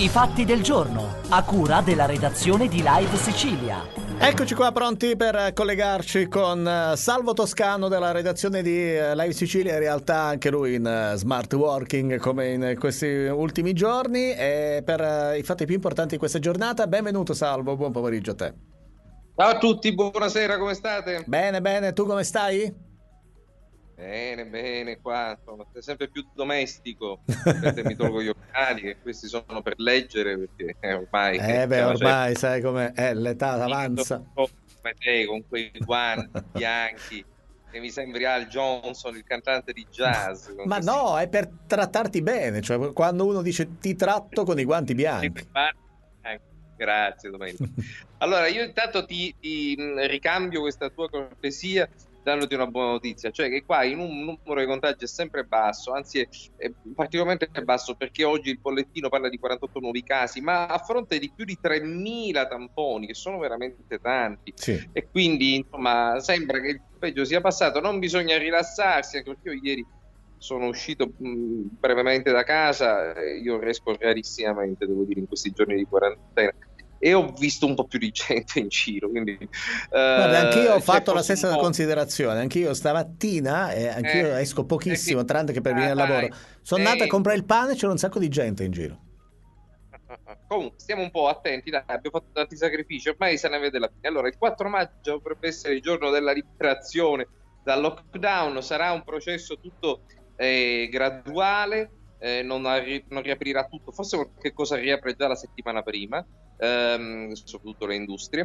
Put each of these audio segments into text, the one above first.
I fatti del giorno, a cura della redazione di Live Sicilia. Eccoci qua pronti per collegarci con Salvo Toscano della redazione di Live Sicilia, in realtà anche lui in smart working come in questi ultimi giorni, e per i fatti più importanti di questa giornata. Benvenuto Salvo, buon pomeriggio a te. Ciao a tutti, buonasera, come state? Bene, tu come stai? Bene, qua sono sempre più domestico, mi tolgo gli occhiali che questi sono per leggere perché ormai... ormai sai com'è, l'età avanza. Come te, con quei guanti bianchi, che mi sembri Al Johnson, il cantante di jazz. Ma no, è per trattarti bene, cioè quando uno dice ti tratto con i guanti bianchi. Grazie Domenico. Allora io intanto ti ricambio questa tua cortesia dandoti una buona notizia, cioè che qua in un numero di contagi è sempre basso, anzi è particolarmente basso, perché oggi il bollettino parla di 48 nuovi casi, ma a fronte di più di 3.000 tamponi, che sono veramente tanti, sì. E quindi insomma sembra che il peggio sia passato. Non bisogna rilassarsi, anche perché io ieri sono uscito brevemente da casa, io riesco rarissimamente, devo dire, in questi giorni di quarantena, e ho visto un po' più di gente in giro, quindi guarda, anch'io ho fatto la stessa considerazione, anch'io stamattina anch'io esco pochissimo, sì. tranne che per venire al lavoro, sono andato a comprare il pane e c'era un sacco di gente in giro. Comunque stiamo un po' attenti, dai, abbiamo fatto tanti sacrifici, ormai se ne vede la fine. Allora il 4 maggio dovrebbe essere il giorno della liberazione dal lockdown, sarà un processo tutto graduale, non riaprirà tutto, forse qualche cosa riapre già la settimana prima, soprattutto le industrie.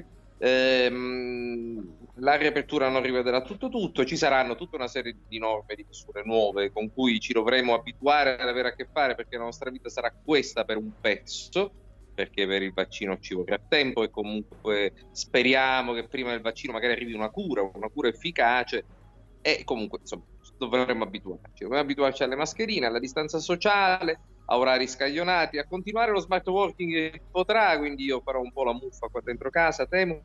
La riapertura non rivederà tutto, ci saranno tutta una serie di norme, di misure nuove con cui ci dovremo abituare ad avere a che fare, perché la nostra vita sarà questa per un pezzo, perché per il vaccino ci vorrà tempo e comunque speriamo che prima del vaccino magari arrivi una cura efficace, e comunque insomma dovremmo abituarci alle mascherine, alla distanza sociale, a orari scaglionati, a continuare lo smart working che potrà, quindi io farò un po' la muffa qua dentro casa, temo,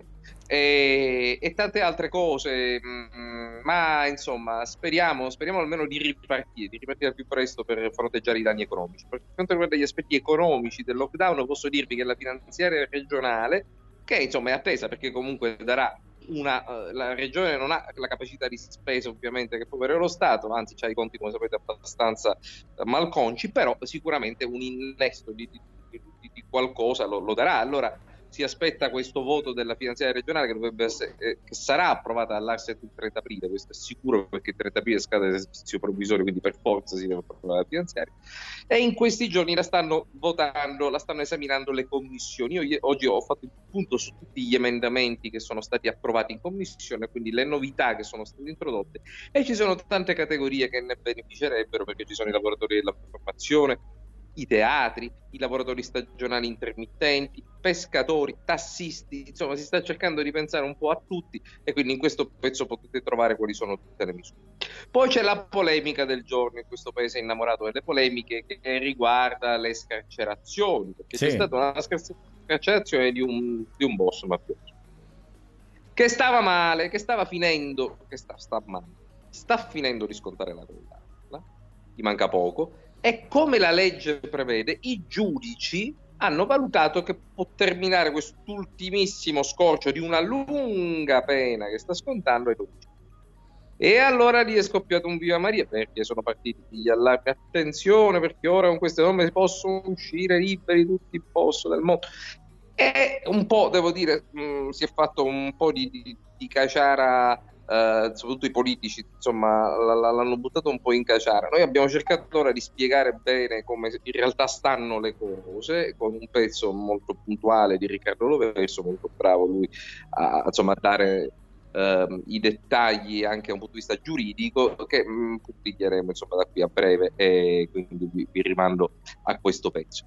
e tante altre cose, ma insomma speriamo almeno di ripartire al più presto per fronteggiare i danni economici. Per quanto riguarda gli aspetti economici del lockdown, posso dirvi che la finanziaria regionale, che insomma è attesa perché comunque darà la regione non ha la capacità di spesa ovviamente che può avere lo Stato, anzi c'ha i conti, come sapete, abbastanza malconci, però sicuramente un innesto di qualcosa lo darà. Allora si aspetta questo voto della finanziaria regionale che dovrebbe essere, che sarà approvata dall'Arset il 30 aprile, questo è sicuro, perché il 30 aprile scade l'esercizio provvisorio, quindi per forza si deve approvare la finanziaria, e in questi giorni la stanno votando, la stanno esaminando le commissioni. Io oggi ho fatto il punto su tutti gli emendamenti che sono stati approvati in commissione, quindi le novità che sono state introdotte, e ci sono tante categorie che ne beneficerebbero, perché ci sono i lavoratori della formazione, i teatri, i lavoratori stagionali intermittenti, pescatori, tassisti, insomma si sta cercando di pensare un po' a tutti, e quindi in questo pezzo potete trovare quali sono tutte le misure. Poi c'è la polemica del giorno, in questo paese è innamorato delle polemiche, che riguarda le scarcerazioni, perché sì. C'è stata una scarcerazione di un boss mafioso che stava male, che stava finendo, sta finendo di scontare la condanna, gli manca poco. E come la legge prevede, i giudici hanno valutato che può terminare quest'ultimissimo scorcio di una lunga pena che sta scontando ai 12 anni. E allora lì è scoppiato un viva Maria, perché sono partiti gli allarmi: attenzione, perché ora con queste norme si possono uscire liberi tutti il posto del mondo. E un po', devo dire, si è fatto un po' di caciara, soprattutto i politici, insomma, l'hanno buttato un po' in caciara. Noi abbiamo cercato ora di spiegare bene come in realtà stanno le cose, con un pezzo molto puntuale di Riccardo Loverso, molto bravo lui a dare i dettagli anche da un punto di vista giuridico, che pubblicheremo insomma da qui a breve, e quindi vi rimando a questo pezzo.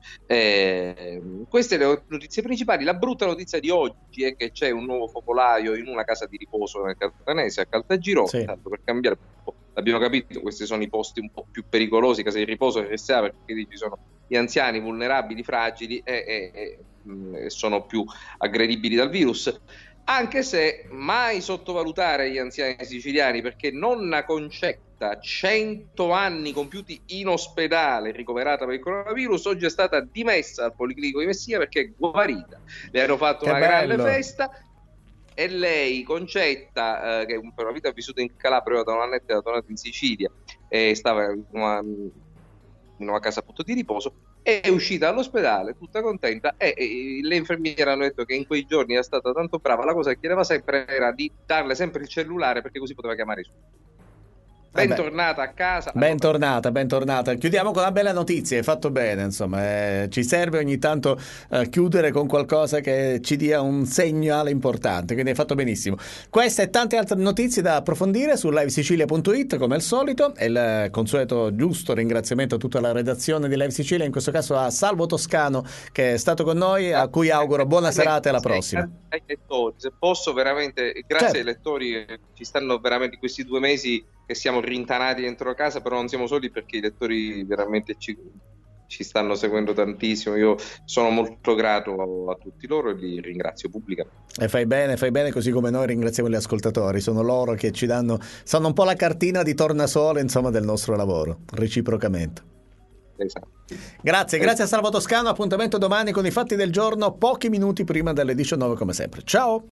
Queste le notizie principali. La brutta notizia di oggi è che c'è un nuovo focolaio in una casa di riposo nel Caltanese, a Caltagirone, sì. Tanto per cambiare un po'. Abbiamo capito, questi sono i posti un po' più pericolosi, case di riposo, RSA, perché ci sono gli anziani vulnerabili, fragili, e sono più aggredibili dal virus. Anche se mai sottovalutare gli anziani siciliani, perché nonna Concetta morta, 100 anni compiuti in ospedale, ricoverata per il coronavirus, oggi è stata dimessa dal Policlinico di Messina perché è guarita. Le hanno fatto una grande festa. E lei, Concetta, che per una vita ha vissuto in Calabria, da un annetto era tornata in Sicilia e stava in una casa appunto di riposo, è uscita dall'ospedale tutta contenta e le infermiere hanno detto che in quei giorni era stata tanto brava. La cosa che chiedeva sempre era di darle sempre il cellulare perché così poteva chiamare su. Bentornata a casa. Bentornata. Chiudiamo con una bella notizia, hai fatto bene, insomma, ci serve ogni tanto chiudere con qualcosa che ci dia un segnale importante, quindi hai fatto benissimo. Queste e tante altre notizie da approfondire su livesicilia.it come al solito, e il consueto giusto ringraziamento a tutta la redazione di Live Sicilia, in questo caso a Salvo Toscano che è stato con noi, a cui auguro buona serata e alla prossima. Ai lettori, se posso veramente, grazie Certo. ai lettori, ci stanno veramente questi 2 mesi che siamo rintanati dentro casa, però non siamo soli perché i lettori veramente ci stanno seguendo tantissimo. Io sono molto grato a tutti loro e li ringrazio pubblicamente. E fai bene, così come noi ringraziamo gli ascoltatori, sono loro che ci sono un po' la cartina di tornasole, insomma, del nostro lavoro, reciprocamente. Esatto. Grazie a Salvo Toscano, appuntamento domani con i fatti del giorno, pochi minuti prima delle 19 come sempre. Ciao!